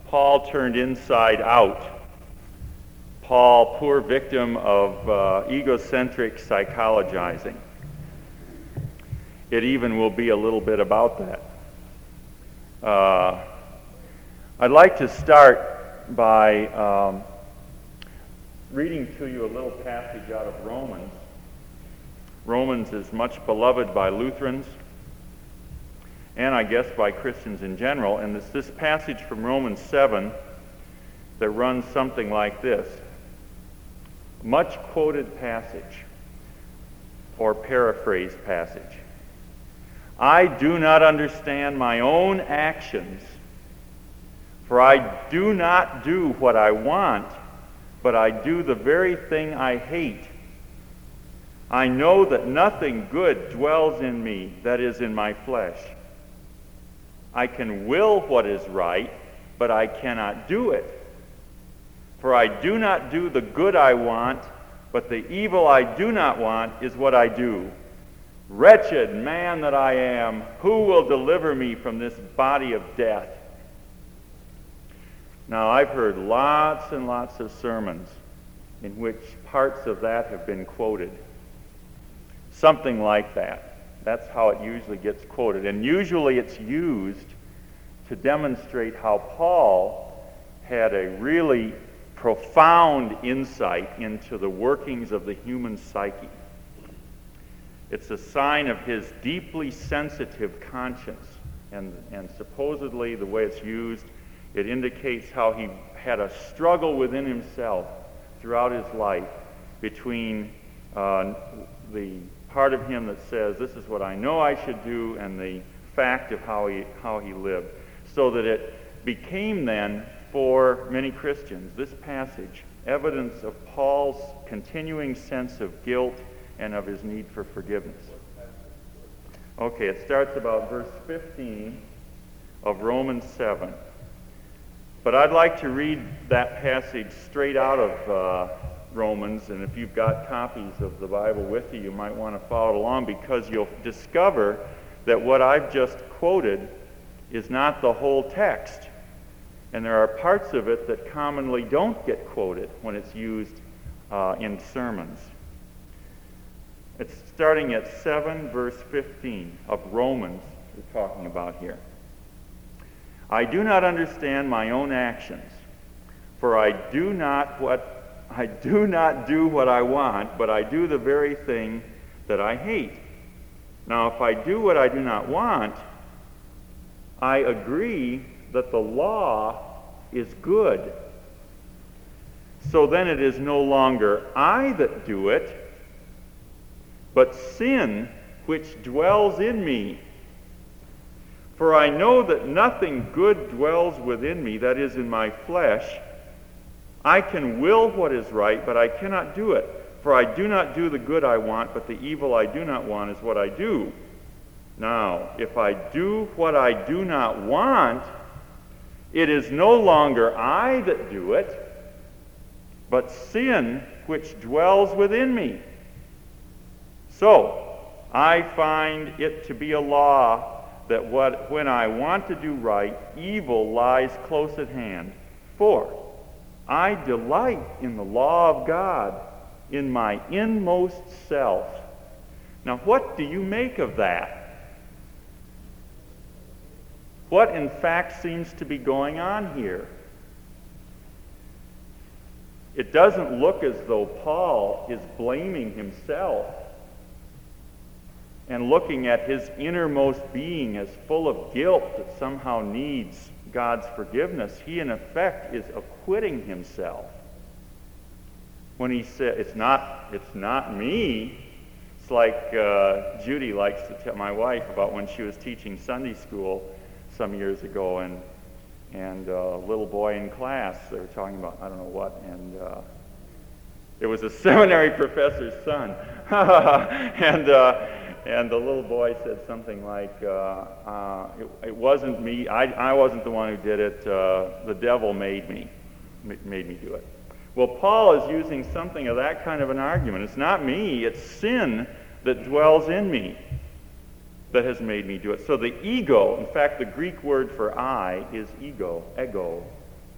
Paul turned inside out. Paul, poor victim of egocentric psychologizing. It even will be a little bit about that. I'd like to start by reading to you a little passage out of Romans. Romans is much beloved by Lutherans and I guess by Christians in general, and it's this passage from Romans 7 that runs something like this. Much quoted passage, or paraphrased passage. I do not understand my own actions, for I do not do what I want, but I do the very thing I hate. I know that nothing good dwells in me, that is, in my flesh. I can will what is right, but I cannot do it. For I do not do the good I want, but the evil I do not want is what I do. Wretched man that I am, who will deliver me from this body of death? Now, I've heard lots and lots of sermons in which parts of that have been quoted. Something like that. That's how it usually gets quoted. And usually it's used to demonstrate how Paul had a really profound insight into the workings of the human psyche. It's a sign of his deeply sensitive conscience. And supposedly the way it's used, it indicates how he had a struggle within himself throughout his life between the part of him that says, this is what I know I should do, and the fact of how he lived. So that it became then, for many Christians, this passage, evidence of Paul's continuing sense of guilt and of his need for forgiveness. Okay, it starts about verse 15 of Romans 7. But I'd like to read that passage straight out of Romans, and if you've got copies of the Bible with you, you might want to follow it along, because you'll discover that what I've just quoted is not the whole text. And there are parts of it that commonly don't get quoted when it's used in sermons. It's starting at 7 verse 15 of Romans we're talking about here. I do not understand my own actions, for I do not do what I want, but I do the very thing that I hate. Now, if I do what I do not want, I agree that the law is good. So then it is no longer I that do it, but sin which dwells in me. For I know that nothing good dwells within me, that is, in my flesh. I can will what is right, but I cannot do it. For I do not do the good I want, but the evil I do not want is what I do. Now, if I do what I do not want, it is no longer I that do it, but sin which dwells within me. So, I find it to be a law that when I want to do right, evil lies close at hand. For I delight in the law of God in my inmost self. Now, what do you make of that? What, in fact, seems to be going on here? It doesn't look as though Paul is blaming himself and looking at his innermost being as full of guilt that somehow needs God's forgiveness. He, in effect, is acquitting himself when he said, it's not me. It's like Judy likes to tell my wife about when she was teaching Sunday school some years ago, and a little boy in class, they were talking about I don't know what, and it was a seminary professor's son, and the little boy said something like, it wasn't me, I wasn't the one who did it, the devil made me do it. Well, Paul is using something of that kind of an argument. It's not me, it's sin that dwells in me that has made me do it. So the ego, in fact, the Greek word for I is ego.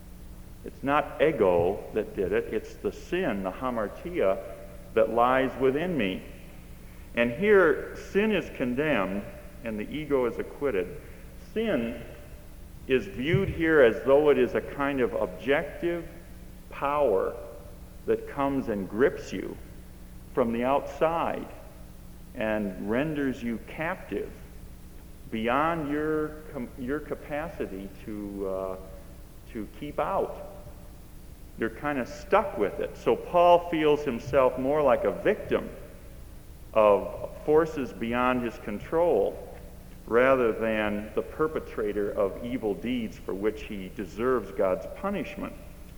It's not ego that did it. It's the sin, the hamartia, that lies within me. And here, sin is condemned and the ego is acquitted. Sin is viewed here as though it is a kind of objective power that comes and grips you from the outside and renders you captive beyond your capacity to keep out. You're kind of stuck with it. So Paul feels himself more like a victim of forces beyond his control rather than the perpetrator of evil deeds for which he deserves God's punishment.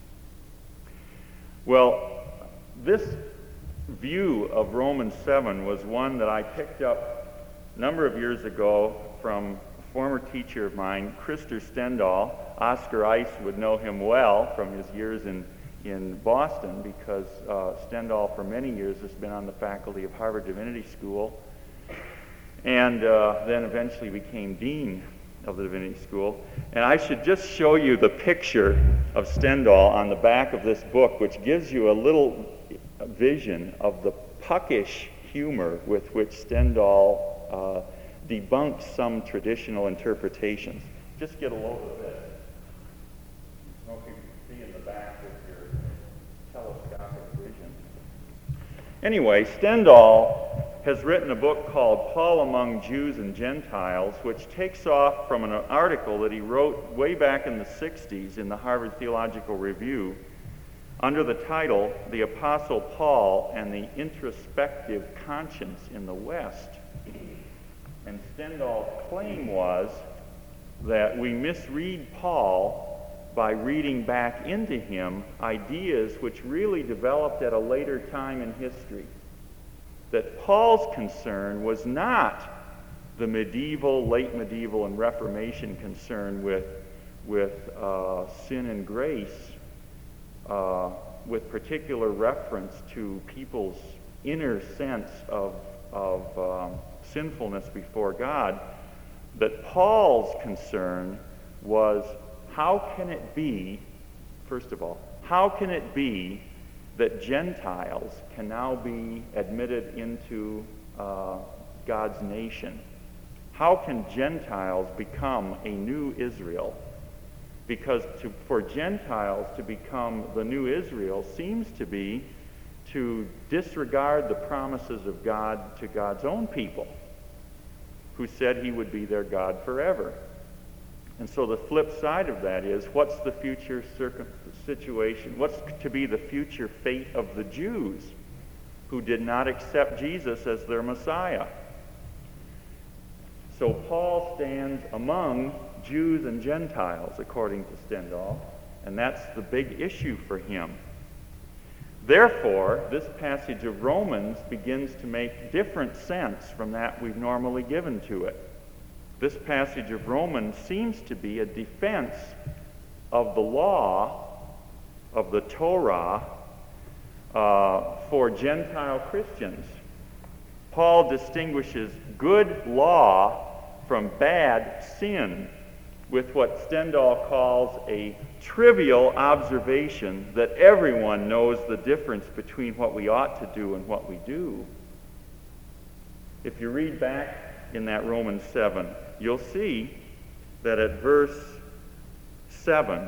Well, this view of Romans 7 was one that I picked up a number of years ago from a former teacher of mine, Krister Stendahl. Oscar Ice would know him well from his years in Boston, because Stendahl for many years has been on the faculty of Harvard Divinity School, and then eventually became dean of the Divinity School. And I should just show you the picture of Stendahl on the back of this book, which gives you a little vision of the puckish humor with which Stendahl debunks some traditional interpretations. Just get a load of this. I don't know if you can see in the back with your telescopic vision. Anyway, Stendahl has written a book called Paul Among Jews and Gentiles, which takes off from an article that he wrote way back in the 60s in the Harvard Theological Review under the title, The Apostle Paul and the Introspective Conscience in the West. And Stendahl's claim was that we misread Paul by reading back into him ideas which really developed at a later time in history. That Paul's concern was not the medieval, late medieval, and Reformation concern with sin and grace, with particular reference to people's inner sense of sinfulness before God. That Paul's concern was, how can it be, first of all, how can it be that Gentiles can now be admitted into God's nation? How can Gentiles become a new Israel? Because for Gentiles to become the new Israel seems to be to disregard the promises of God to God's own people, who said he would be their God forever. And so the flip side of that is, what's the future situation? What's to be the future fate of the Jews who did not accept Jesus as their Messiah? So Paul stands among Jews and Gentiles, according to Stendahl, and that's the big issue for him. Therefore, this passage of Romans begins to make different sense from that we've normally given to it. This passage of Romans seems to be a defense of the law, of the Torah, for Gentile Christians. Paul distinguishes good law from bad sin with what Stendahl calls a trivial observation that everyone knows the difference between what we ought to do and what we do. If you read back in that Romans 7, you'll see that at verse 7,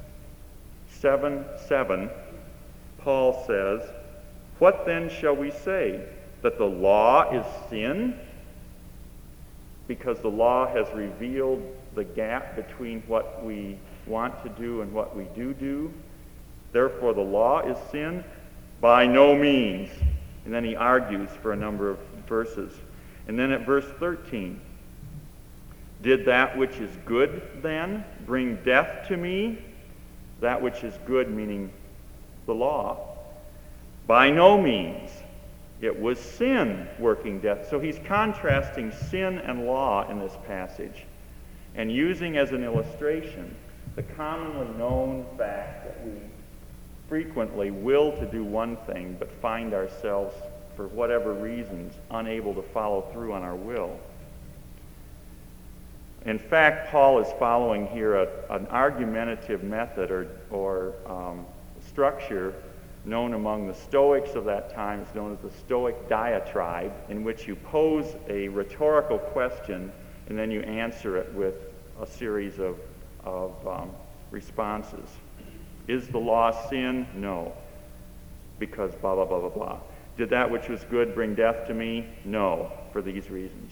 Paul says, "What then shall we say? That the law is sin? Because the law has revealed the gap between what we want to do and what we do. Therefore the law is sin? By no means." And then he argues for a number of verses. And then at verse 13, "Did that which is good then bring death to me?" That which is good meaning the law. "By no means. It was sin working death." So he's contrasting sin and law in this passage, and using as an illustration the commonly known fact that we frequently will to do one thing but find ourselves, for whatever reasons, unable to follow through on our will. In fact, Paul is following here an argumentative method or structure known among the Stoics of that time. It's known as the Stoic diatribe, in which you pose a rhetorical question and then you answer it with a series of responses. Is the law sin? No. Because blah, blah, blah, blah, blah. Did that which was good bring death to me? No, for these reasons.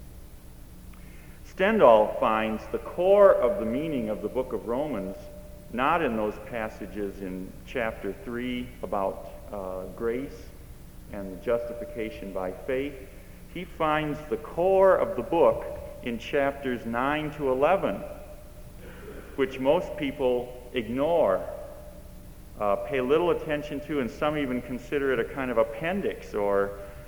Stendhal finds the core of the meaning of the book of Romans not in those passages in chapter 3 about grace and justification by faith. He finds the core of the book in chapters 9 to 11, which most people ignore, pay little attention to, and some even consider it a kind of appendix or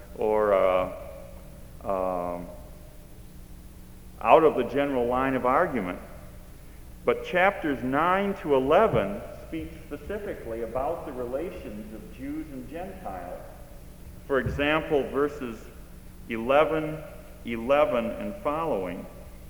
out of the general line of argument. But chapters 9 to 11 speak specifically about the relations of Jews and Gentiles. For example, verses 11, 11, and following.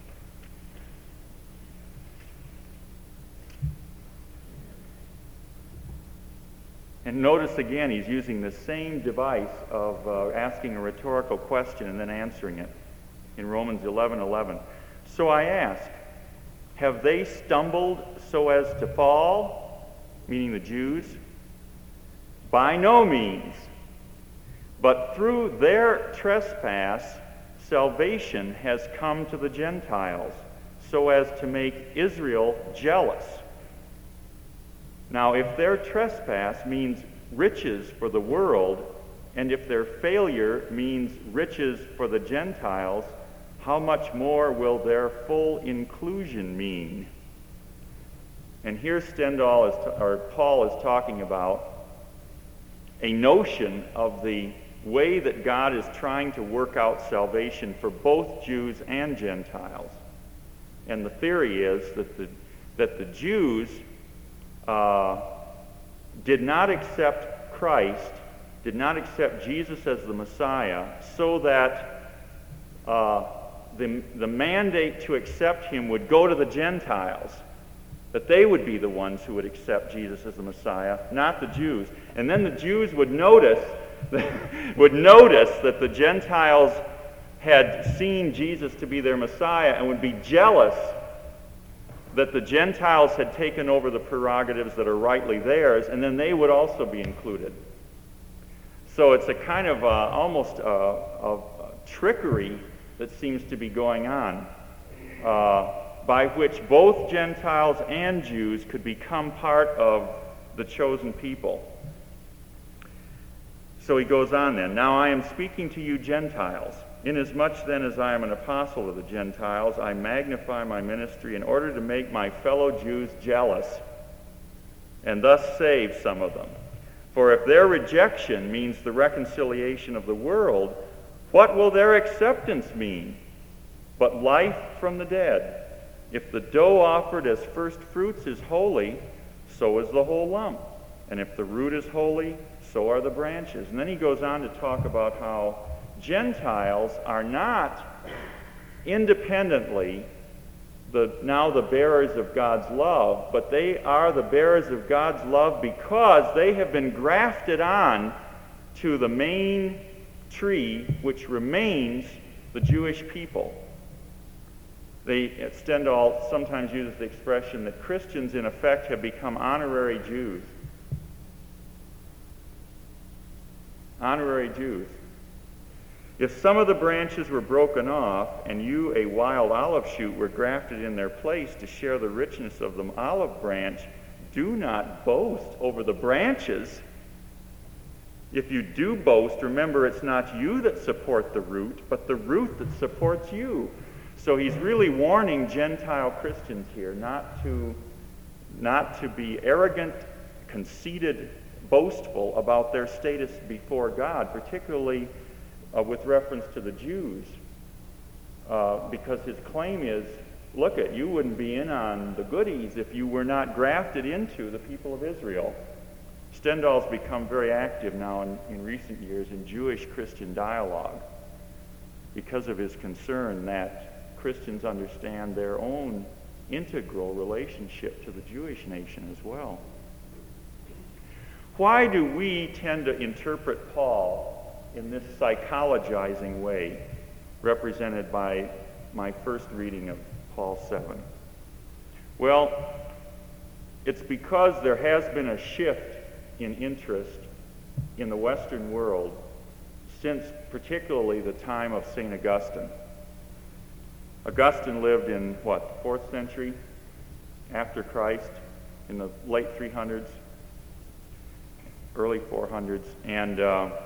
And notice again, he's using the same device of asking a rhetorical question and then answering it in Romans 11:11. So I ask, have they stumbled so as to fall? Meaning the Jews? By no means. But through their trespass, salvation has come to the Gentiles, so as to make Israel jealous. Now, if their trespass means riches for the world, and if their failure means riches for the Gentiles, how much more will their full inclusion mean? And here Paul is talking about a notion of the way that God is trying to work out salvation for both Jews and Gentiles. And the theory is that the Jews did not accept Christ, did not accept Jesus as the Messiah, so that the mandate to accept him would go to the Gentiles, that they would be the ones who would accept Jesus as the Messiah, not the Jews. And then the Jews would notice that the Gentiles had seen Jesus to be their Messiah and would be jealous that the Gentiles had taken over the prerogatives that are rightly theirs, and then they would also be included. So it's a kind of almost a trickery that seems to be going on, by which both Gentiles and Jews could become part of the chosen people. So he goes on then, now I am speaking to you Gentiles. Inasmuch then as I am an apostle of the Gentiles, I magnify my ministry in order to make my fellow Jews jealous, and thus save some of them. For if their rejection means the reconciliation of the world, what will their acceptance mean? But life from the dead. If the dough offered as first fruits is holy, so is the whole lump. And if the root is holy, so are the branches. And then he goes on to talk about how Gentiles are not independently now the bearers of God's love, but they are the bearers of God's love because they have been grafted on to the main tree which remains the Jewish people. Stendhal sometimes uses the expression that Christians in effect have become honorary Jews. Honorary Jews. If some of the branches were broken off, and you, a wild olive shoot, were grafted in their place to share the richness of the olive branch, do not boast over the branches. If you do boast, remember it's not you that support the root, but the root that supports you. So he's really warning Gentile Christians here not to be arrogant, conceited, boastful about their status before God, particularly with reference to the Jews, because his claim is, look at, you wouldn't be in on the goodies if you were not grafted into the people of Israel. Stendhal's become very active now in recent years in Jewish-Christian dialogue because of his concern that Christians understand their own integral relationship to the Jewish nation as well. Why do we tend to interpret Paul in this psychologizing way, represented by my first reading of Paul 7? Well, it's because there has been a shift in interest in the Western world since particularly the time of St. Augustine. Augustine lived in, 4th century after Christ, in the late 300s, early 400s, and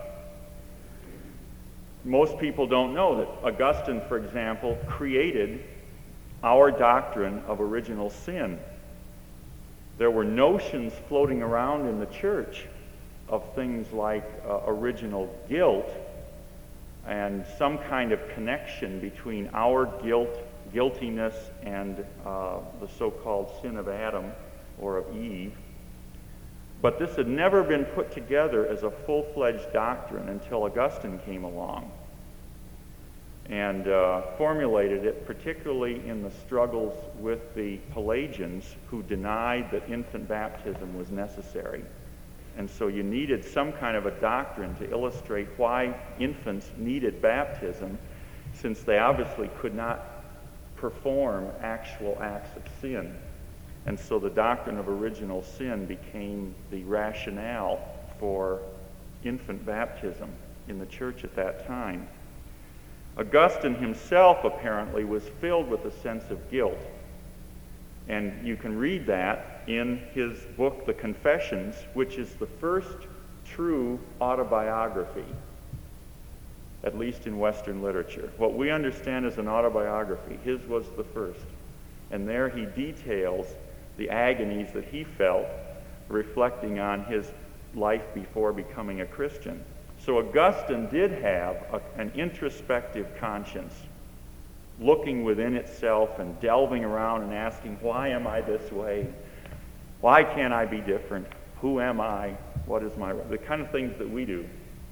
most people don't know that Augustine, for example, created our doctrine of original sin. There were notions floating around in the church of things like original guilt and some kind of connection between our guiltiness and the so-called sin of Adam or of Eve. But this had never been put together as a full-fledged doctrine until Augustine came along and formulated it, particularly in the struggles with the Pelagians, who denied that infant baptism was necessary. And so you needed some kind of a doctrine to illustrate why infants needed baptism, since they obviously could not perform actual acts of sin. And so the doctrine of original sin became the rationale for infant baptism in the church at that time. Augustine himself apparently was filled with a sense of guilt. And you can read that in his book, The Confessions, which is the first true autobiography, at least in Western literature. What we understand as an autobiography, his was the first. And there he details the agonies that he felt, reflecting on his life before becoming a Christian. So Augustine did have an introspective conscience, looking within itself and delving around and asking, why am I this way? Why can't I be different? Who am I? What is my... The kind of things that we do.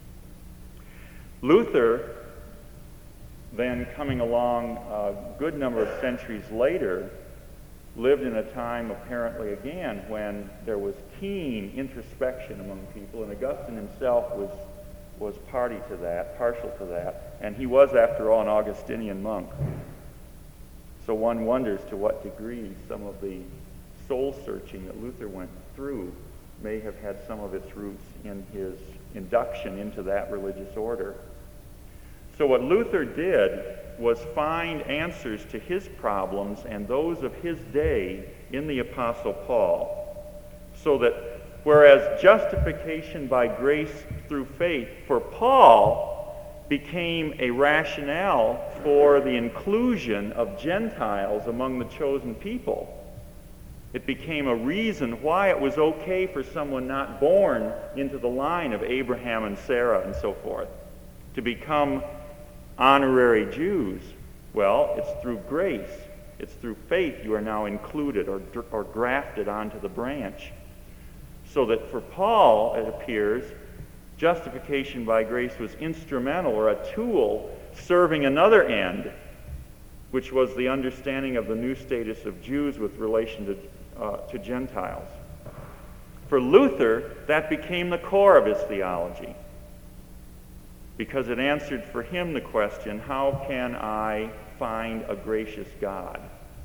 Luther, then coming along a good number of centuries later, lived in a time apparently again when there was keen introspection among people, and Augustine himself was partial to that, and he was, after all, an Augustinian monk. So one wonders to what degree some of the soul-searching that Luther went through may have had some of its roots in his induction into that religious order. So what Luther did was find answers to his problems and those of his day in the Apostle Paul, so that whereas justification by grace through faith for Paul became a rationale for the inclusion of Gentiles among the chosen people, it became a reason why it was okay for someone not born into the line of Abraham and Sarah and so forth to become honorary Jews. Well, it's through grace. It's through faith you are now included or grafted onto the branch. So that for Paul, it appears, justification by grace was instrumental or a tool serving another end, which was the understanding of the new status of Jews with relation to Gentiles. For Luther, that became the core of his theology, because it answered for him the question, how can I find a gracious God?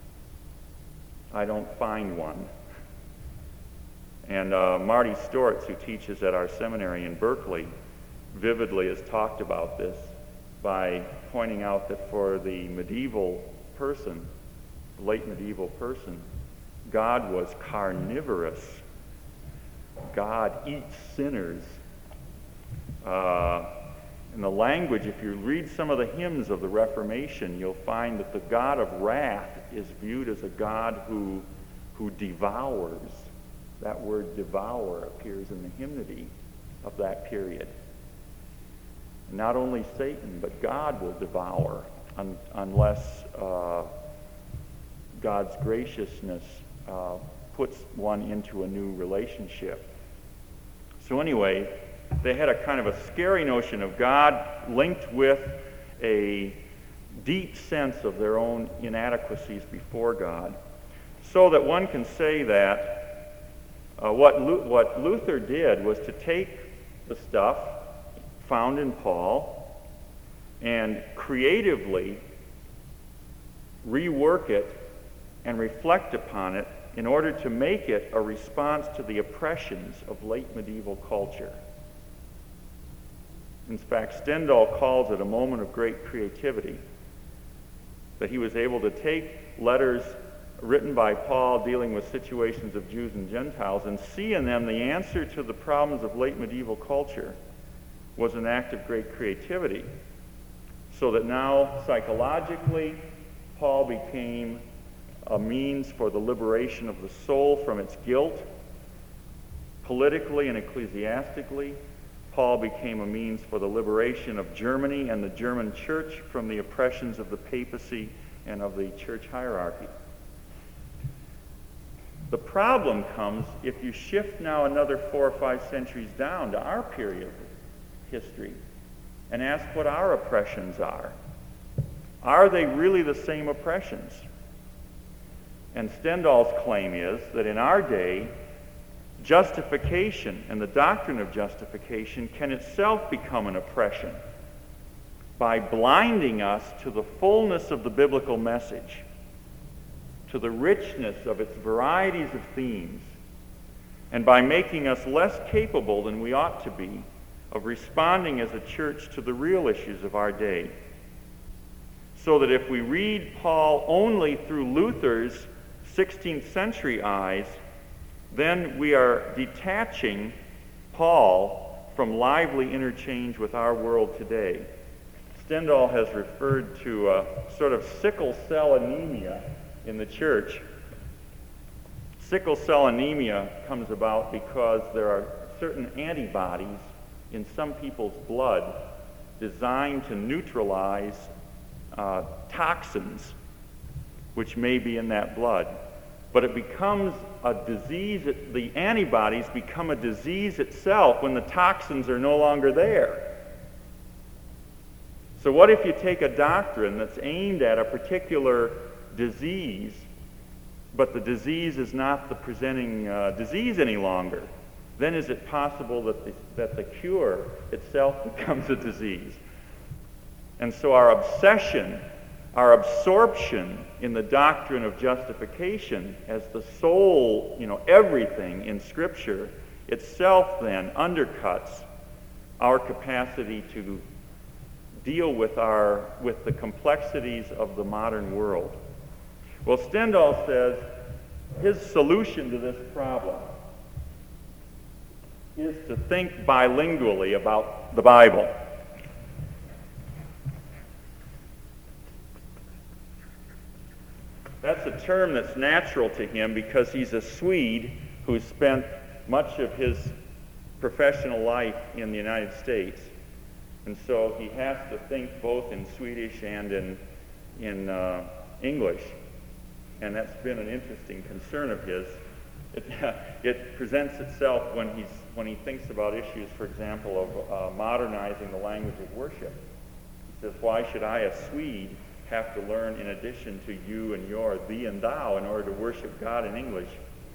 I don't find one. And Marty Stortz, who teaches at our seminary in Berkeley, vividly has talked about this by pointing out that for the medieval person, late medieval person, God was carnivorous. God eats sinners. In the language, if you read some of the hymns of the Reformation, you'll find that the God of wrath is viewed as a God who devours. That word devour appears in the hymnody of that period. And not only Satan, but God will devour unless God's graciousness puts one into a new relationship. So anyway, they had a kind of a scary notion of God linked with a deep sense of their own inadequacies before God, so that one can say that what Luther did was to take the stuff found in Paul and creatively rework it and reflect upon it in order to make it a response to the oppressions of late medieval culture. In fact, Stendhal calls it a moment of great creativity, that he was able to take letters written by Paul dealing with situations of Jews and Gentiles and see in them the answer to the problems of late medieval culture was an act of great creativity. So that now, psychologically, Paul became a means for the liberation of the soul from its guilt. Politically and ecclesiastically, Paul became a means for the liberation of Germany and the German church from the oppressions of the papacy and of the church hierarchy. The problem comes if you shift now another 4 or 5 centuries down to our period of history and ask what our oppressions are. Are they really the same oppressions? And Stendhal's claim is that in our day, justification and the doctrine of justification can itself become an oppression by blinding us to the fullness of the biblical message, to the richness of its varieties of themes, and by making us less capable than we ought to be of responding as a church to the real issues of our day. So that if we read Paul only through Luther's 16th century eyes, then we are detaching Paul from lively interchange with our world today. Stendhal has referred to a sort of sickle cell anemia in the church. Sickle cell anemia comes about because there are certain antibodies in some people's blood designed to neutralize toxins which may be in that blood. But it becomes a disease, the antibodies become a disease itself when the toxins are no longer there. So what if you take a doctrine that's aimed at a particular disease, but the disease is not the presenting disease any longer? Then is it possible that the cure itself becomes a disease? And so our obsession, our absorption in the doctrine of justification as the sole, everything in Scripture, itself then undercuts our capacity to deal with the complexities of the modern world. Well, Stendhal says his solution to this problem is to think bilingually about the Bible. That's a term that's natural to him because he's a Swede who spent much of his professional life in the United States. And so he has to think both in Swedish and in English. And that's been an interesting concern of his. It presents itself when he thinks about issues, for example, of modernizing the language of worship. He says, why should I, a Swede, have to learn in addition to you and your, thee and thou, in order to worship God in English?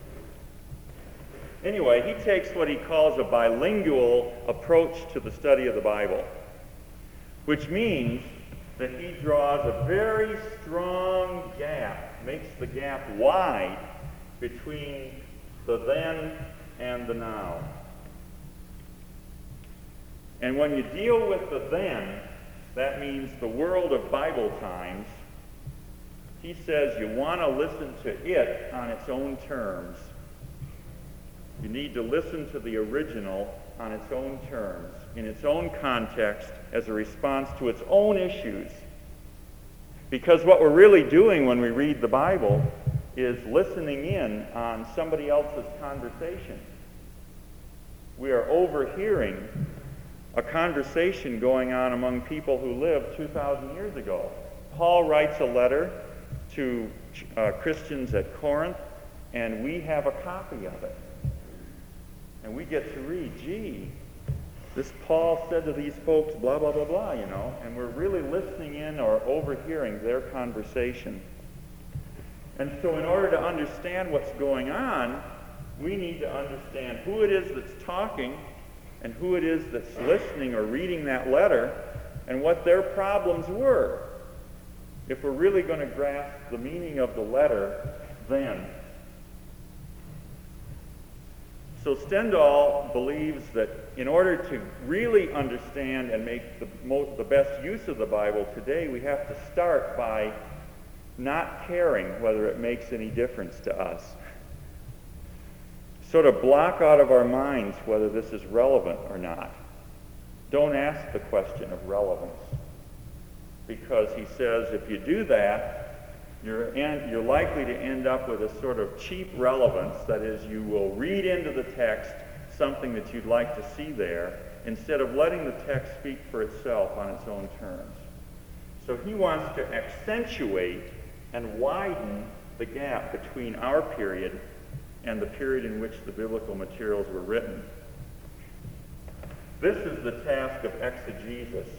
Anyway, he takes what he calls a bilingual approach to the study of the Bible, which means that he draws a very strong gap, makes the gap wide between the then and the now. And when you deal with the then, that means the world of Bible times, he says you want to listen to it on its own terms. You need to listen to the original on its own terms, in its own context, as a response to its own issues. Because what we're really doing when we read the Bible is listening in on somebody else's conversation. We are overhearing a conversation going on among people who lived 2,000 years ago. Paul writes a letter to Christians at Corinth, and we have a copy of it. And we get to read, gee, this Paul said to these folks, blah, blah, blah, blah, and we're really listening in or overhearing their conversation. And so in order to understand what's going on, we need to understand who it is that's talking and who it is that's listening or reading that letter and what their problems were. If we're really going to grasp the meaning of the letter, then. So Stendhal believes that in order to really understand and make the best use of the Bible today, we have to start by not caring whether it makes any difference to us. Sort of block out of our minds whether this is relevant or not. Don't ask the question of relevance. Because he says if you do that, you're likely to end up with a sort of cheap relevance. That is, you will read into the text something that you'd like to see there instead of letting the text speak for itself on its own terms. So he wants to accentuate and widen the gap between our period and the period in which the biblical materials were written. This is the task of exegesis.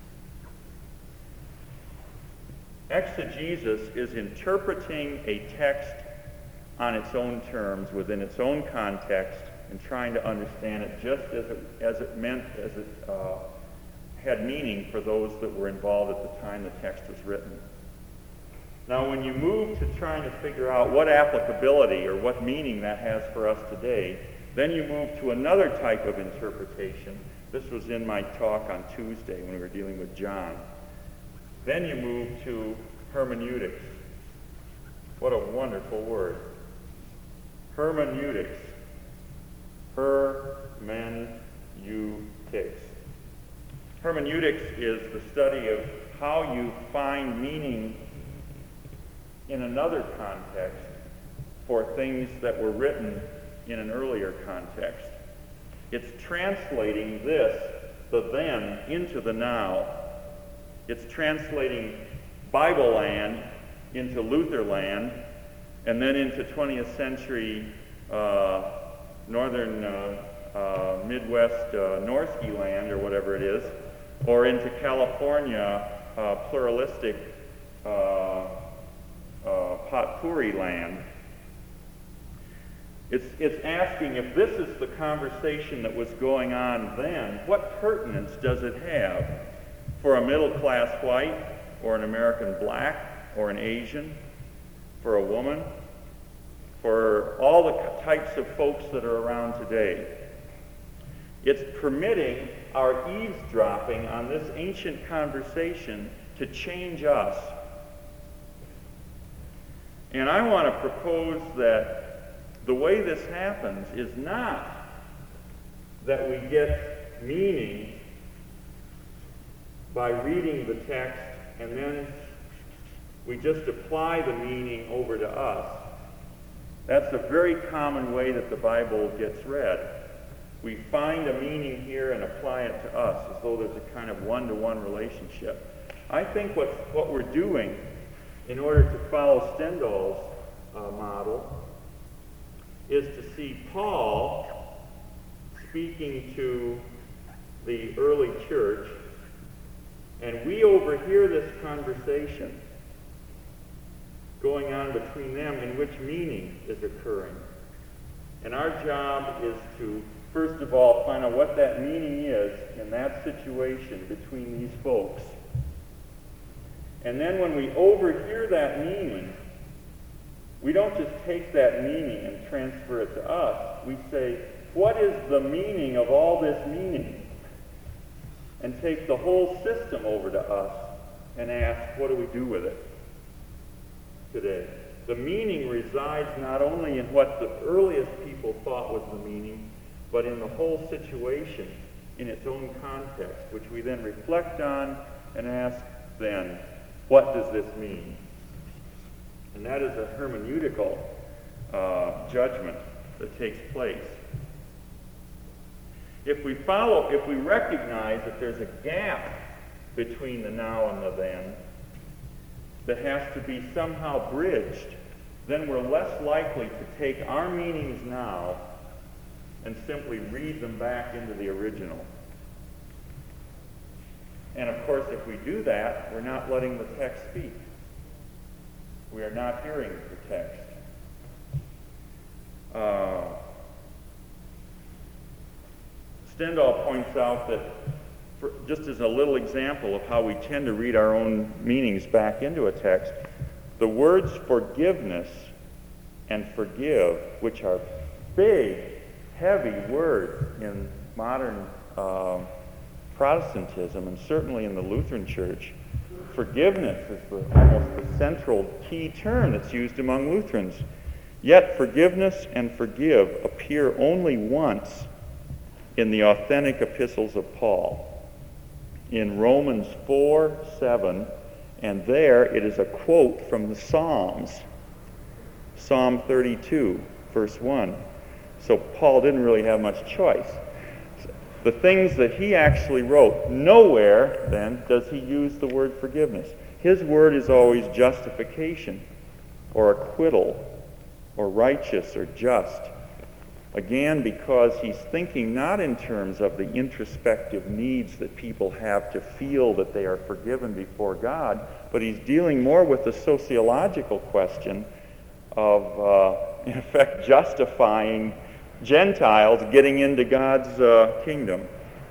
Exegesis is interpreting a text on its own terms, within its own context, and trying to understand it just as it had meaning for those that were involved at the time the text was written. Now, when you move to trying to figure out what applicability or what meaning that has for us today, then you move to another type of interpretation. This was in my talk on Tuesday when we were dealing with John. Then you move to hermeneutics. What a wonderful word. Hermeneutics. Hermeneutics. Hermeneutics is the study of how you find meaning in another context for things that were written in an earlier context. It's translating this, the then, into the now. It's translating Bible land into Luther land, and then into 20th century northern Midwest Norsky land, or whatever it is, or into California pluralistic potpourri land. It's asking, if this is the conversation that was going on then, what pertinence does it have for a middle-class white, or an American black, or an Asian, for a woman, for all the types of folks that are around today? It's permitting our eavesdropping on this ancient conversation to change us. And I want to propose that the way this happens is not that we get meaning by reading the text and then we just apply the meaning over to us. That's a very common way that the Bible gets read. We find a meaning here and apply it to us as though there's a kind of one-to-one relationship. I think what we're doing in order to follow Stendhal's model is to see Paul speaking to the early church, and we overhear this conversation going on between them in which meaning is occurring. And our job is to, first of all, find out what that meaning is in that situation between these folks. And then when we overhear that meaning, we don't just take that meaning and transfer it to us. We say, what is the meaning of all this meaning? And take the whole system over to us and ask, what do we do with it today? The meaning resides not only in what the earliest people thought was the meaning, but in the whole situation in its own context, which we then reflect on and ask then, what does this mean? And that is a hermeneutical judgment that takes place. If we recognize that there's a gap between the now and the then that has to be somehow bridged, then we're less likely to take our meanings now and simply read them back into the original. And of course, if we do that, we're not letting the text speak. We are not hearing the text. Stendhal points out that, just as a little example of how we tend to read our own meanings back into a text, the words forgiveness and forgive, which are big, heavy words in modern Protestantism, and certainly in the Lutheran Church, forgiveness is almost the central key term that's used among Lutherans. Yet forgiveness and forgive appear only once in the authentic epistles of Paul. In Romans 4:7, and there it is a quote from the Psalms. Psalm 32, verse 1. So Paul didn't really have much choice. The things that he actually wrote, nowhere then does he use the word forgiveness. His word is always justification or acquittal or righteous or just. Again, because he's thinking not in terms of the introspective needs that people have to feel that they are forgiven before God, but he's dealing more with the sociological question of, in effect, justifying Gentiles getting into God's kingdom.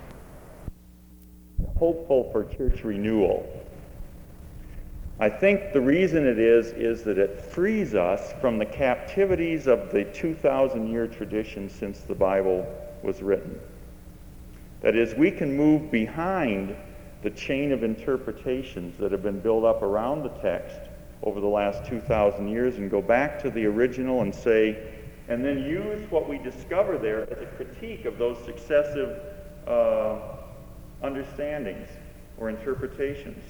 Hopeful for church renewal. I think the reason it is that it frees us from the captivities of the 2,000-year tradition since the Bible was written. That is, we can move behind the chain of interpretations that have been built up around the text over the last 2,000 years and go back to the original and say, and then use what we discover there as a critique of those successive understandings or interpretations.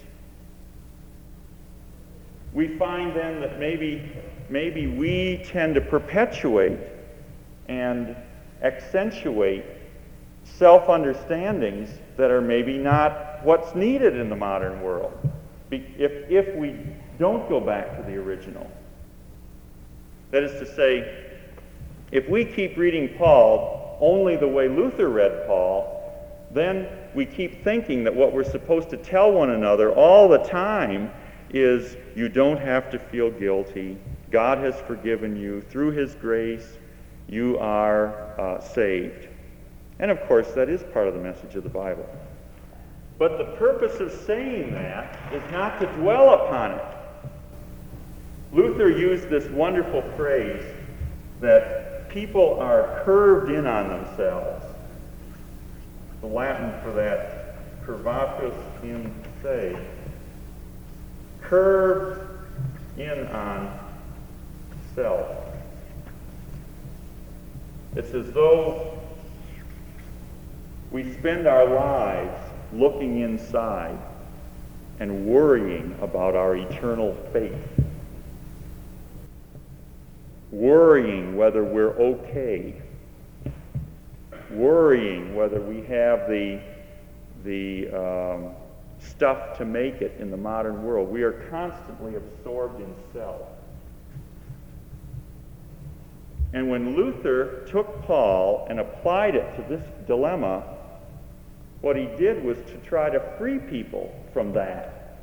We find then that maybe we tend to perpetuate and accentuate self-understandings that are maybe not what's needed in the modern world. If we don't go back to the original. That is to say, if we keep reading Paul only the way Luther read Paul, then we keep thinking that what we're supposed to tell one another all the time is, you don't have to feel guilty. God has forgiven you. Through his grace, you are saved. And of course, that is part of the message of the Bible. But the purpose of saying that is not to dwell upon it. Luther used this wonderful phrase that people are curved in on themselves. The Latin for that, curvatus in se. Curved in on self. It's as though we spend our lives looking inside and worrying about our eternal fate. Worrying whether we're okay. Worrying whether we have the stuff to make it in the modern world. We are constantly absorbed in self. And when Luther took Paul and applied it to this dilemma, what he did was to try to free people from that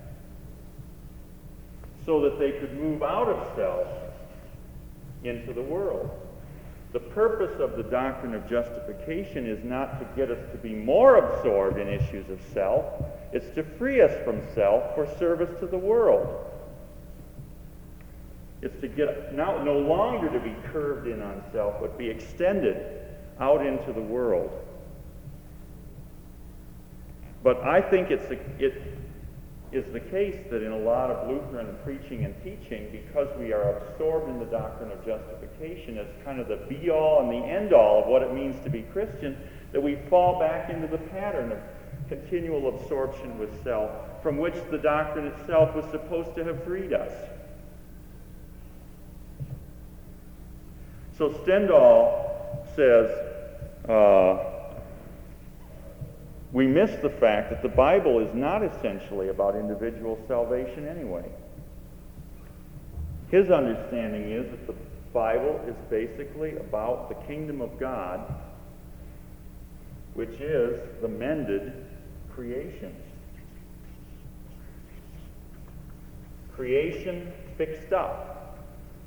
so that they could move out of self into the world. The purpose of the doctrine of justification is not to get us to be more absorbed in issues of self. It's to free us from self for service to the world. It's to get no longer to be curved in on self, but be extended out into the world. But I think it is the case that in a lot of Lutheran preaching and teaching, because we are absorbed in the doctrine of justification as kind of the be-all and the end-all of what it means to be Christian, that we fall back into the pattern of continual absorption with self, from which the doctrine itself was supposed to have freed us. So Stendhal says, we miss the fact that the Bible is not essentially about individual salvation anyway. His understanding is that the Bible is basically about the kingdom of God, which is the mended creation. Creation fixed up.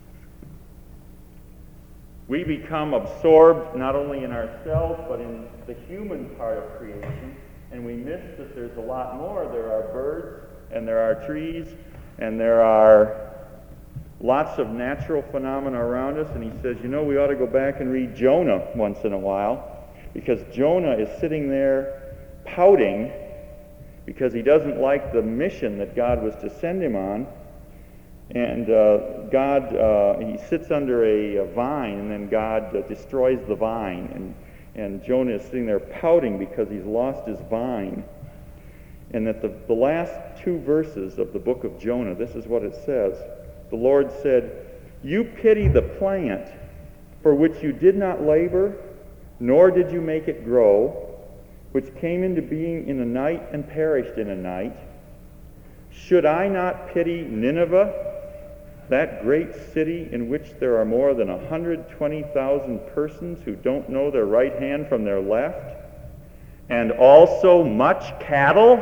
We become absorbed not only in ourselves, but in the human part of creation, and we miss that there's a lot more. There are birds, and there are trees, and there are lots of natural phenomena around us, and he says, we ought to go back and read Jonah once in a while, because Jonah is sitting there pouting because he doesn't like the mission that God was to send him on, and he sits under a vine, and then God destroys the vine, and Jonah is sitting there pouting because he's lost his vine. And at the last 2 verses of the book of Jonah, this is what it says. The Lord said, "You pity the plant for which you did not labor, nor did you make it grow, which came into being in a night and perished in a night. Should I not pity Nineveh, that great city in which there are more than 120,000 persons who don't know their right hand from their left, and also much cattle?"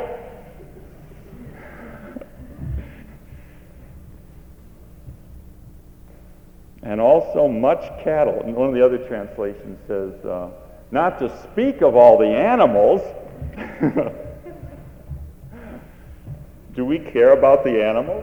And also much cattle. And one of the other translations says, not to speak of all the animals. Do we care about the animals?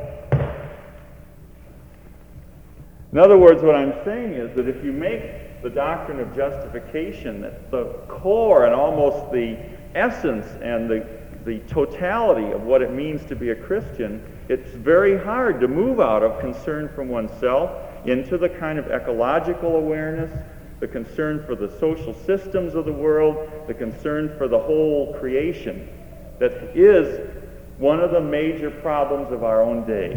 In other words, what I'm saying is that if you make the doctrine of justification that the core and almost the essence and the totality of what it means to be a Christian, it's very hard to move out of concern for oneself into the kind of ecological awareness, the concern for the social systems of the world, the concern for the whole creation that is one of the major problems of our own day.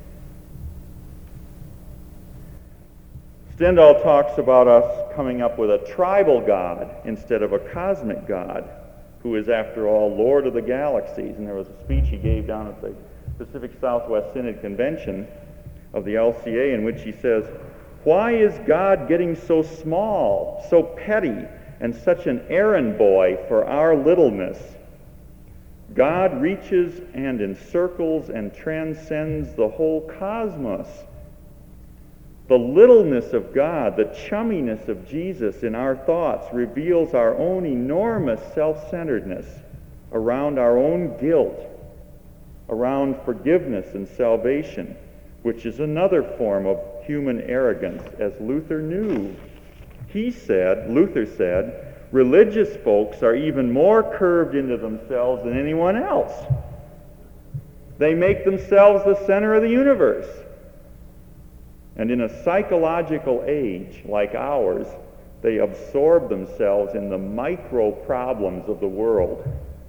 Stendhal talks about us coming up with a tribal God instead of a cosmic God, who is, after all, Lord of the galaxies. And there was a speech he gave down at the Pacific Southwest Synod Convention of the LCA in which he says, "Why is God getting so small, so petty, and such an errand boy for our littleness? God reaches and encircles and transcends the whole cosmos. The littleness of God, the chumminess of Jesus in our thoughts reveals our own enormous self-centeredness around our own guilt, around forgiveness and salvation, which is another form of human arrogance, as Luther knew. Luther said, religious folks are even more curved into themselves than anyone else. They make themselves the center of the universe. And in a psychological age like ours, they absorb themselves in the micro problems of the world.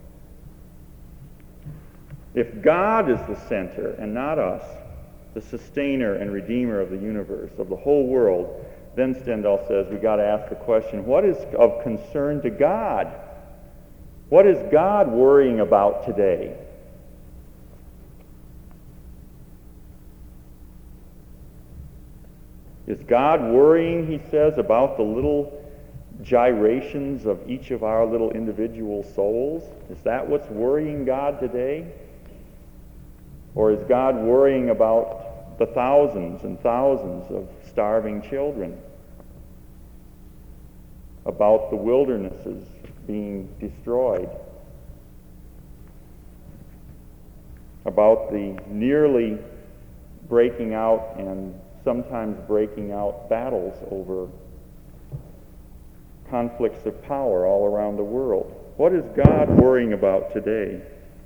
If God is the center and not us, the sustainer and redeemer of the universe, of the whole world, then Stendhal says we've got to ask the question, what is of concern to God? What is God worrying about today? Is God worrying, he says, about the little gyrations of each of our little individual souls? Is that what's worrying God today? Or is God worrying about the thousands and thousands of starving children? About the wildernesses being destroyed? About the nearly breaking out and sometimes breaking out battles over conflicts of power all around the world? What is God worrying about today?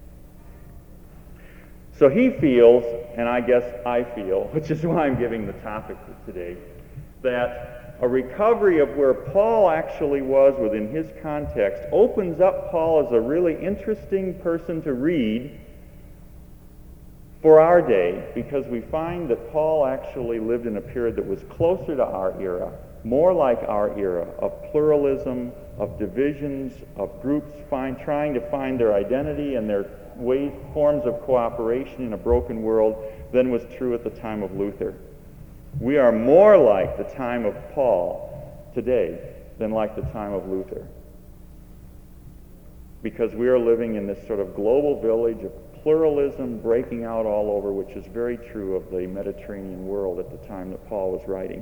So he feels, and I guess I feel, which is why I'm giving the topic for today, that a recovery of where Paul actually was within his context opens up Paul as a really interesting person to read for our day, because we find that Paul actually lived in a period that was closer to our era, more like our era, of pluralism, of divisions, of groups trying to find their identity and their forms of cooperation in a broken world than was true at the time of Luther. We are more like the time of Paul today than like the time of Luther, because we are living in this sort of global village of pluralism breaking out all over, which is very true of the Mediterranean world at the time that Paul was writing.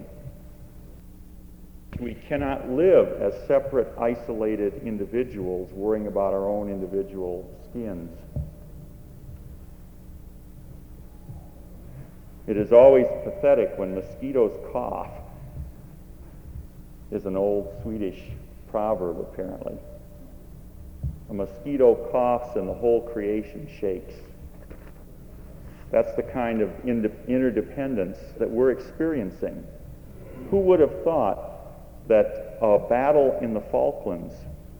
We cannot live as separate, isolated individuals worrying about our own individual skins. It is always pathetic when mosquitoes cough, is an old Swedish proverb, apparently. A mosquito coughs and the whole creation shakes. That's the kind of interdependence that we're experiencing. Who would have thought that a battle in the Falklands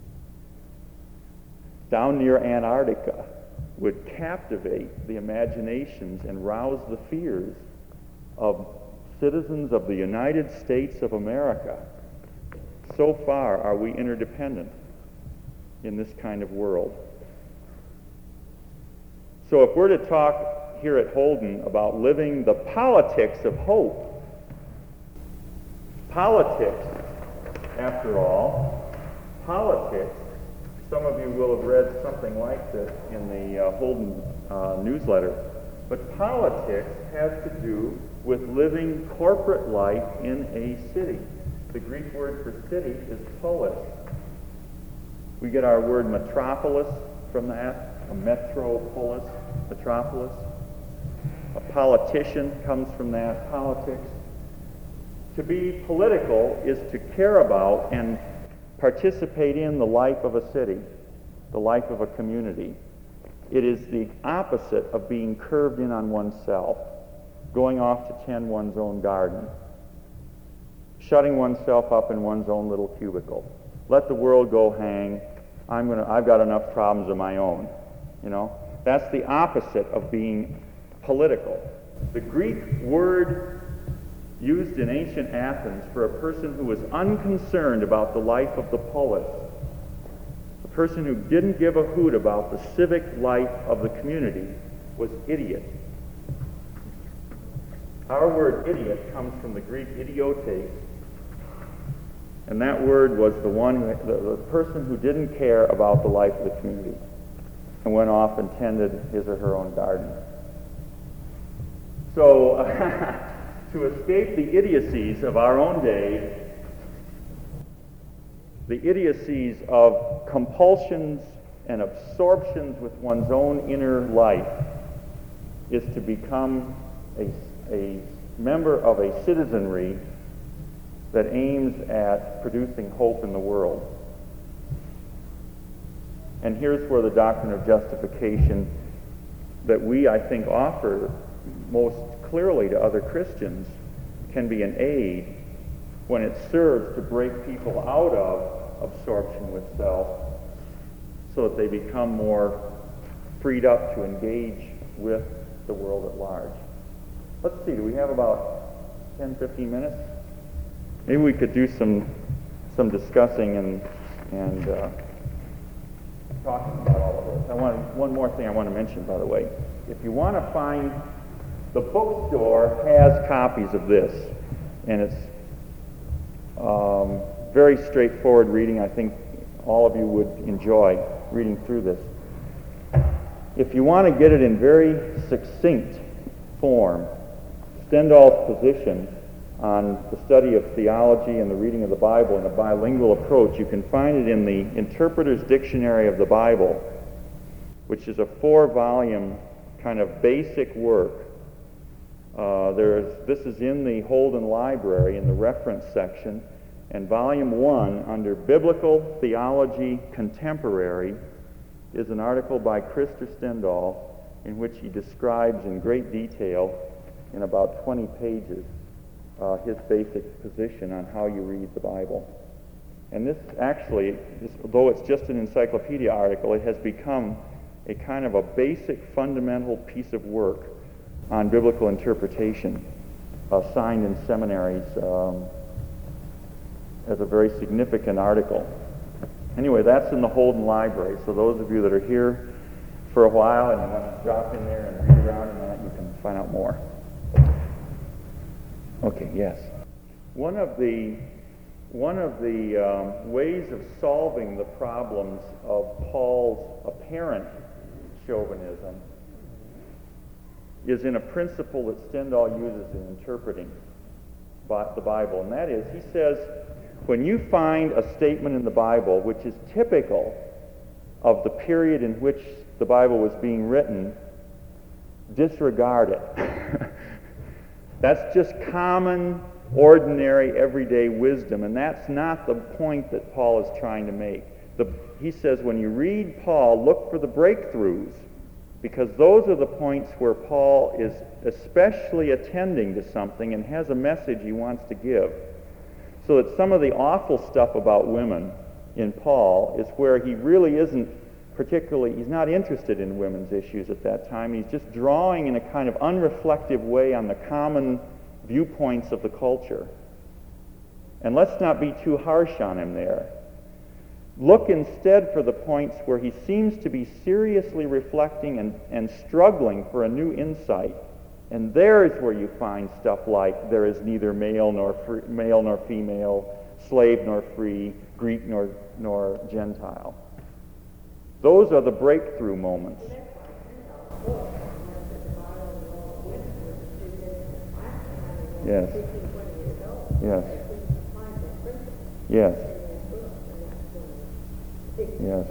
down near Antarctica would captivate the imaginations and rouse the fears of citizens of the United States of America? So far are we interdependent in this kind of world. So if we're to talk here at Holden about living the politics of hope, politics, after all, politics, some of you will have read something like this in the Holden newsletter, but politics has to do with living corporate life in a city. The Greek word for city is polis. We get our word metropolis from that, a metropolis, metropolis. A politician comes from that, politics. To be political is to care about and participate in the life of a city, the life of a community. It is the opposite of being curved in on oneself, going off to tend one's own garden, shutting oneself up in one's own little cubicle. Let the world go hang. I've got enough problems of my own. You know, that's the opposite of being political. The Greek word used in ancient Athens for a person who was unconcerned about the life of the polis, a person who didn't give a hoot about the civic life of the community, was idiot. Our word idiot comes from the Greek idiotes, and that word was the person who didn't care about the life of the community and went off and tended his or her own garden. So, to escape the idiocies of our own day, the idiocies of compulsions and absorptions with one's own inner life, is to become a member of a citizenry that aims at producing hope in the world. And here's where the doctrine of justification that we, I think, offer most clearly to other Christians can be an aid when it serves to break people out of absorption with self so that they become more freed up to engage with the world at large. Let's see, do we have about 10, 15 minutes? Maybe we could do some discussing and talking about all of this. One more thing I want to mention, by the way. If you want to find, the bookstore has copies of this, and it's very straightforward reading. I think all of you would enjoy reading through this. If you want to get it in very succinct form, Stendhal's position on the study of theology and the reading of the Bible in a bilingual approach, you can find it in the Interpreter's Dictionary of the Bible, which is a 4-volume kind of basic work. This is in the Holden Library in the reference section, and Volume 1, under Biblical Theology Contemporary, is an article by Krister Stendahl in which he describes in great detail, in about 20 pages, his basic position on how you read the Bible. And this actually, though it's just an encyclopedia article, it has become a kind of a basic fundamental piece of work on biblical interpretation, assigned in seminaries as a very significant article. Anyway, that's in the Holden Library, so those of you that are here for a while and you want to drop in there and read around in that, you can find out more. Okay, yes. One of the ways of solving the problems of Paul's apparent chauvinism is in a principle that Stendhal uses in interpreting the Bible, and that is, he says, when you find a statement in the Bible which is typical of the period in which the Bible was being written, disregard it. That's just common, ordinary, everyday wisdom, and that's not the point that Paul is trying to make. He says when you read Paul, look for the breakthroughs, because those are the points where Paul is especially attending to something and has a message he wants to give. So that some of the awful stuff about women in Paul is where he really isn't he's not interested in women's issues at that time. He's just drawing in a kind of unreflective way on the common viewpoints of the culture. And let's not be too harsh on him there. Look instead for the points where he seems to be seriously reflecting and struggling for a new insight. And there is where you find stuff like there is neither male nor female, slave nor free, Greek nor Gentile. Those are the breakthrough moments. Yes. Yes. Yes. Yes.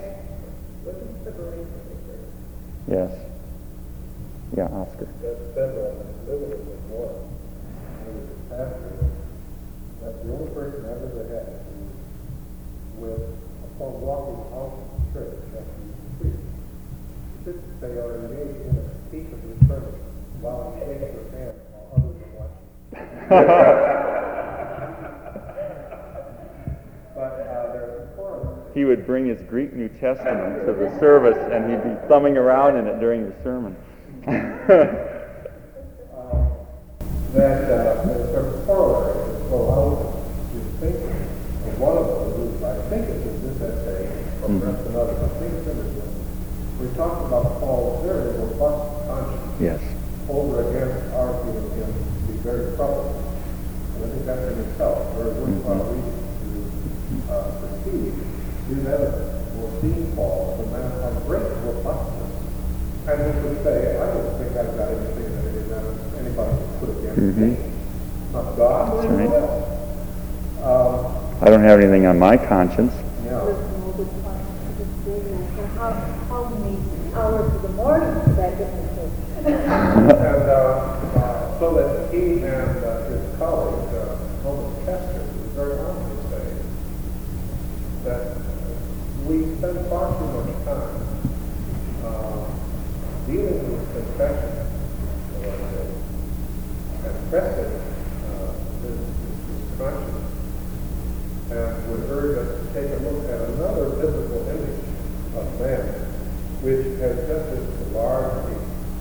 Yes. Yeah, Oscar. That Stendhal and Lilith was one. He was a pastor. That's the only person I've ever had who, upon walking out of church after he preached, they are engaged in a speech of eternity while he shakes their hand while others are watching. But there's a forum. He would bring his Greek New Testament to the service, and he'd be thumbing around in it during the sermon. There's a corollary to flow out his thinking. And one of those is, I think it's in this essay, or perhaps another, I think it's in this one. We talked about Paul's very robust conscience. Yes. Over against our feeling him to be very troubled. And I think that's in itself very worthwhile reading to perceive his evidence or see Paul as a man of great robustness. And we could say, I don't think I've got anything that anybody could put against me. Not God or anyone else. I don't have anything on my conscience. Yeah. How many hours of the morning did that get And so that he and his colleague, Thomas Kester, was very honest to say that we spend far too much time dealing with confession, and pressing this conscience, and would urge us to take a look at another biblical image of man, which has just as large a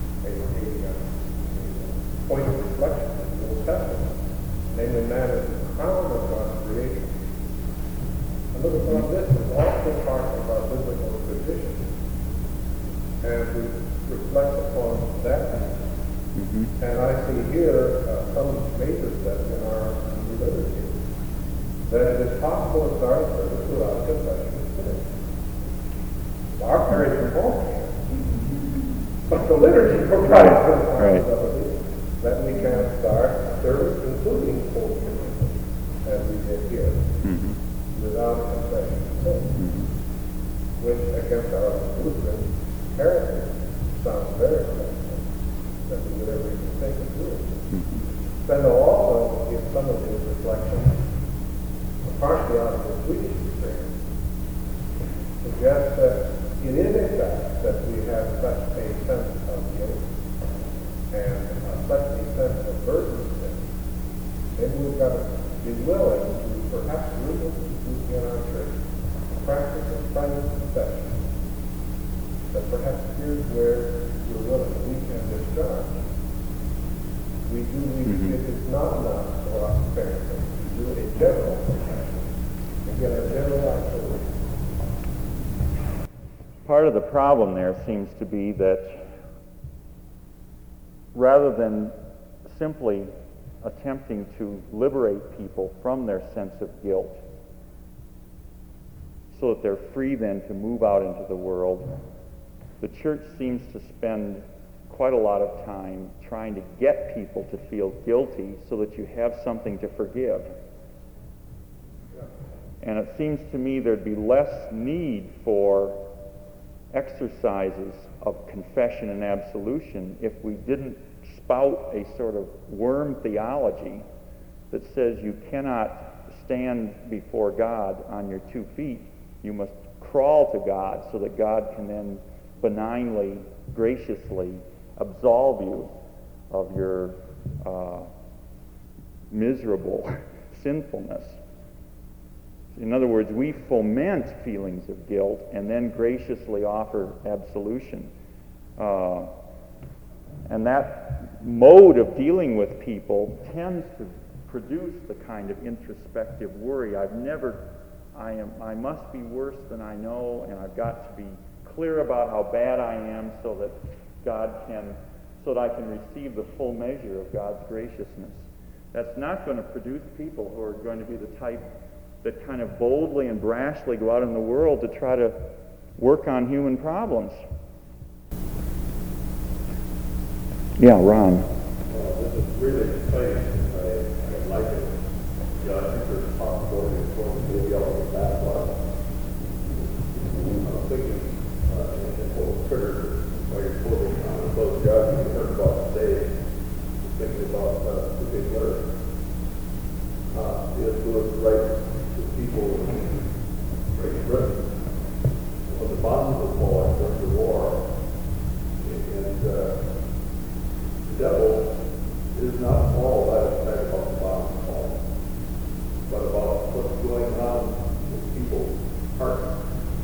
point of reflection in the Old Testament, namely man is the crown of God's creation. And look upon this is also part of our biblical tradition, and we reflect upon that. And I see here some major steps in our liturgy, that it is possible to start a service without confession of sin. Our parish is home, but the liturgy provides the possibility that we can start a service, including Holy Communion, as we did here, without confession of sin, which against our Lutheran heritage sounds very sensible, that we would ever even think of doing. Stendhal also, in some of his reflections, partially out of the Swedish experience, suggests that it is a fact that we have such a sense of guilt and such a sense of burden of sin. Maybe we've got to be willing to perhaps reinstitute in our church a practice of private confession, that perhaps here's where we're willing, we can discharge. It is not enough for us apparently to do a general confession and get a general activity. Part of the problem there seems to be that rather than simply attempting to liberate people from their sense of guilt so that they're free then to move out into the world, the church seems to spend quite a lot of time trying to get people to feel guilty so that you have something to forgive. And it seems to me there'd be less need for exercises of confession and absolution if we didn't spout a sort of worm theology that says you cannot stand before God on your 2 feet. You must crawl to God so that God can then benignly, graciously absolve you of your miserable sinfulness. In other words, we foment feelings of guilt and then graciously offer absolution. And that mode of dealing with people tends to produce the kind of introspective worry. I must be worse than I know, and I've got to be clear about how bad I am so that I can receive the full measure of God's graciousness. That's not going to produce people who are going to be the type that kind of boldly and brashly go out in the world to try to work on human problems. Yeah, Ron. This is really exciting. I like it. I think there's a possibility of going maybe out of the backlog. I'm thinking, and what triggered by your quoting on both jobs you heard about today, thinking about the big letter. C.S. Lewis writes to people in Great Britain when the bombs were falling during the war, and the devil is not all that upset about the bombs falling, but about what's going on with people's hearts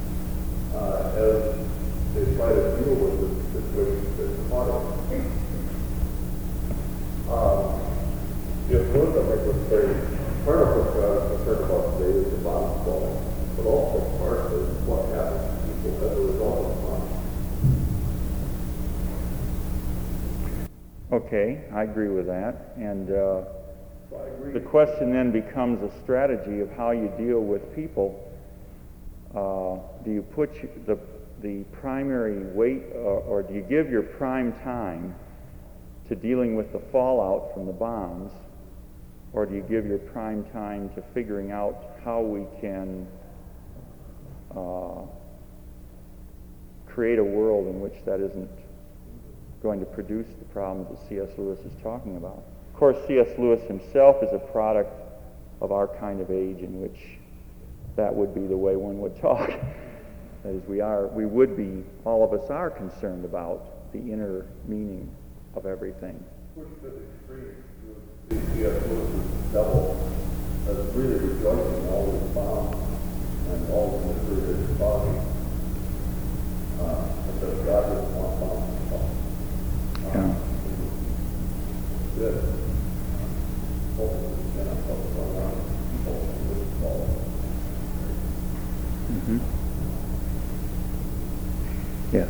as they try to deal with the situation that's caught them. C.S. Lewis, I think, would say part of what God is concerned about today is the bombs falling, but also part is what happens to people as a result of the bombs. Okay, I agree with that. And the question then becomes a strategy of how you deal with people. Do you put the primary weight, or do you give your prime time to dealing with the fallout from the bombs, or do you give your prime time to figuring out how we can create a world in which that isn't going to produce the problems that C.S. Lewis is talking about? Of course, C.S. Lewis himself is a product of our kind of age in which that would be the way one would talk. That is, all of us are concerned about the inner meaning of everything. Push to the extreme. C.S. Lewis's devil as really rejoicing all his bombs and all the misery that is causing. Because God doesn't want bombs to fall. Good. Hopefully, we cannot focus on our people who would fall. Mm-hmm. Yes.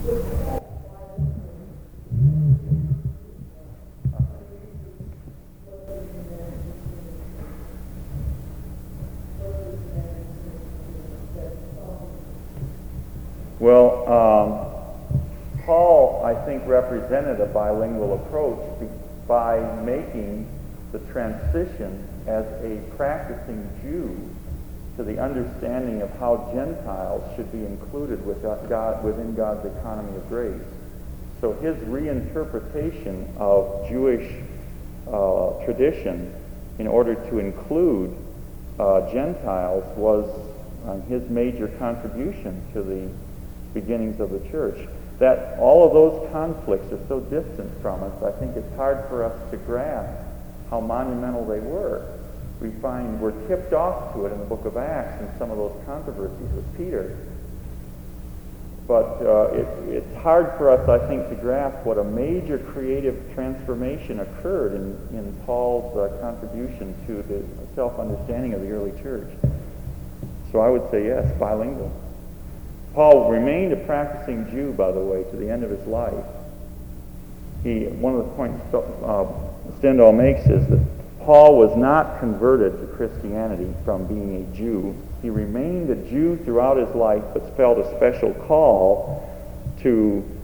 Well, Paul, I think, represented a bilingual approach by making the transition as a practicing Jew to the understanding of how Gentiles should be included within God's economy of grace. So his reinterpretation of Jewish tradition in order to include Gentiles was his major contribution to the beginnings of the church. That all of those conflicts are so distant from us, I think it's hard for us to grasp how monumental they were. We find we're tipped off to it in the book of Acts and some of those controversies with Peter. But it's hard for us, I think, to grasp what a major creative transformation occurred in Paul's contribution to the self-understanding of the early church. So I would say yes, bilingual. Paul remained a practicing Jew, by the way, to the end of his life. One of the points Stendhal makes is that Paul was not converted to Christianity from being a Jew. He remained a Jew throughout his life, but felt a special call to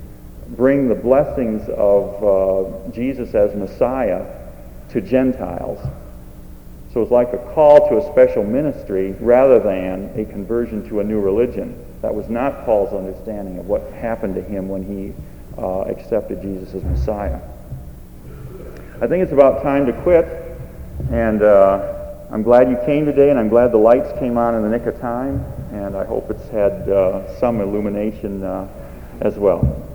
bring the blessings of Jesus as Messiah to Gentiles. So it's like a call to a special ministry rather than a conversion to a new religion. That was not Paul's understanding of what happened to him when he accepted Jesus as Messiah. I think it's about time to quit, and I'm glad you came today, and I'm glad the lights came on in the nick of time, and I hope it's had some illumination as well.